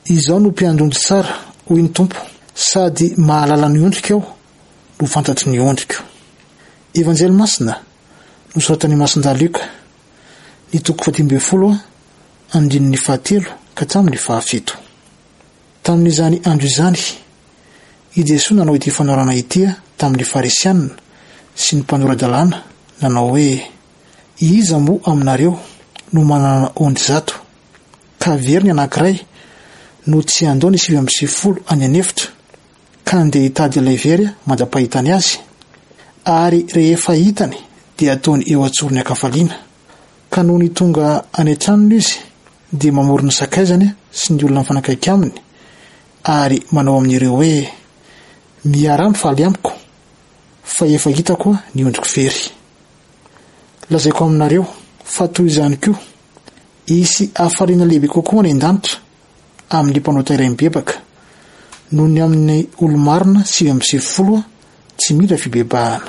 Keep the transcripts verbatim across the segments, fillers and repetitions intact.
Izao no mpiandondry tsara hoy ny Tompo, sady mahalala ny ondrika aho no fantatry ny ondriko. Evanjely Masina nosoratan'i Masindahy Luka, ny toko fahatelo ambin'ny folo andininy fahatelo ka hatramin'ny fahafito. Tamin'izany andro izany, i Jesosy nanao ity fanaorana ity tamin'ny farisianina sy ny mpanoran-dalàna, nanao hoe: iza moa aminareo no manana ondry zato, ka very ny anankiray no tsy andao ny sivy amby sivifolo any anefitra, ka andeha hitady ilay very mandra-pahitany azy, ary rehefa hitany dia ataony eo antsorony akafaliana. Ka noho ny tonga any an-tranony izy dia mamorona sakaizany sy ny olona mifanakaiky aminy, ary manao amin'ireo hoe: miara mifaly amiko, fa efa hitako ny ondriko very. Lazaiko aminareo fa toy izany koa isy hafaliana lehibe kokoa any an-danitra amin'ny mpanota iray mibebaka noho ny amin'ny olo-marina sivy amby sivifolo tsy mila fibebahana.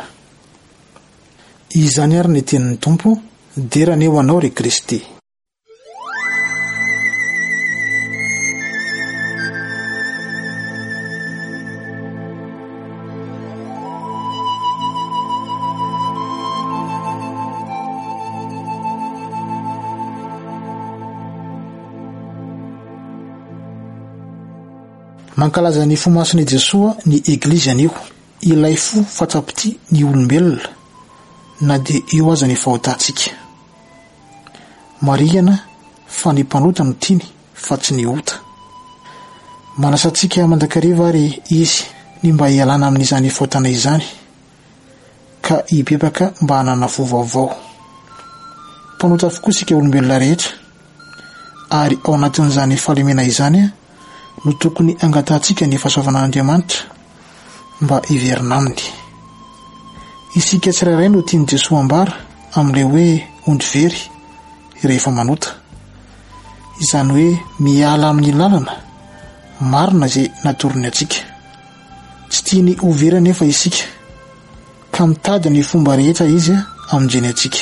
Izany ary ny tenin'ny Tompo, dera ny eo anao ry Kristy. Mankalaza ny fo mason'i Jesosy ny eglizy anio, ilay fo fatrapity ny olombelona, na dia eo aza ny fahotantsika. Marihana fa ny mpanota no tiany fa tsy ny ota. Manasantsika mandrakariva ary izy ny mba hialana amin'izany fahotana izany, ka hibebaka mba hanana fo vaovao. Mpanota avokoa sika olombelona rehetra, ary ao anatin'izany fahalemena izany no tokony angatantsika ny fahasoavan'Andriamanitra mba hiverina aminy. Isika tsirairay no tiany Jesosy ambara amin'ilay hoe ondry very rehefa manota, izany hoe miala amin'ny lalana marina izay natorony atsika. Tsy tiany ho very nefa isika, ka mitady ny fomba rehetra izy amin'izany atsika.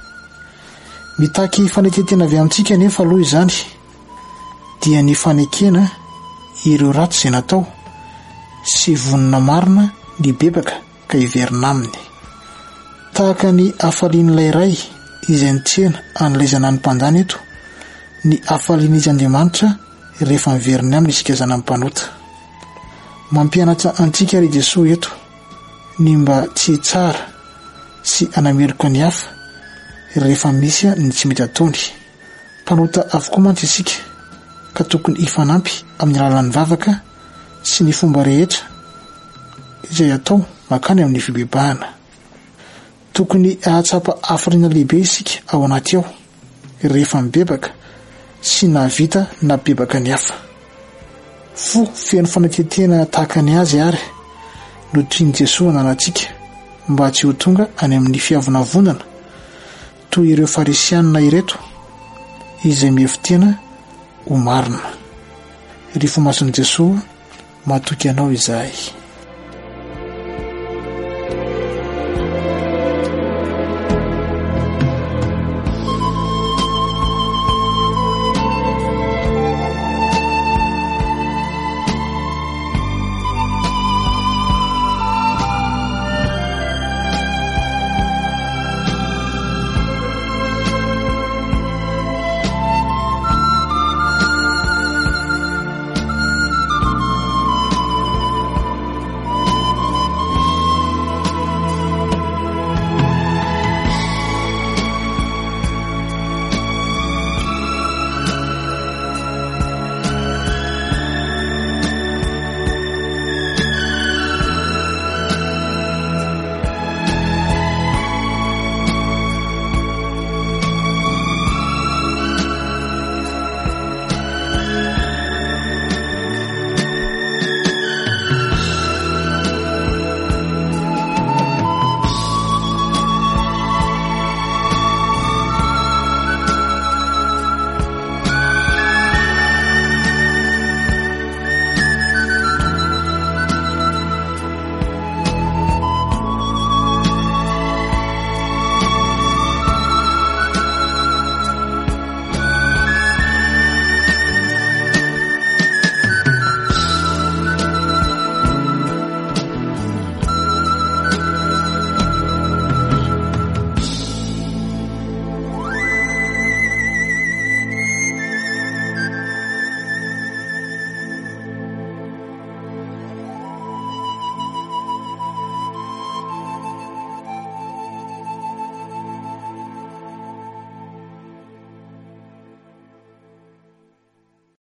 Mitaky fanetetena avy amintsika nefa aloha izany dia ny fanekena ireo ratsy izay natao sy vonina marina ny bebaka ka hiverina aminy. Tahaka ny hafalian'ilay iray izay nitsena an'ilay ny mpandany eto, ny hafalian'izy Andriamanitra rehefa miverina aminy isika zanany mpanota. Mampianatra antsika ry Jesosy eto ny mba tsy tsara sy anameloka ny hafa rehefa misy ny tsy mety ataony. Mpanota avokoa mantsy isika, ka tokony hifanampy amin'ny alalan'ny vavaka sy ny fomba rehetra izay atao makany amin'ny fibebahana. Tokony ahatsapa hafaliana lehibe isika ao anaty ao rehefa mibebaka sy nahavita na bebaka ny hafa. Fo feno fanatetena tahaka ny azy ary no tiany Jesosy ananantsika mba tsy ho tonga any amin'ny fiavonavonana toy ireo farisianina ireto izay mihevitena ho marina. Ry fo mason'i Jesosy, matoky anao izahay.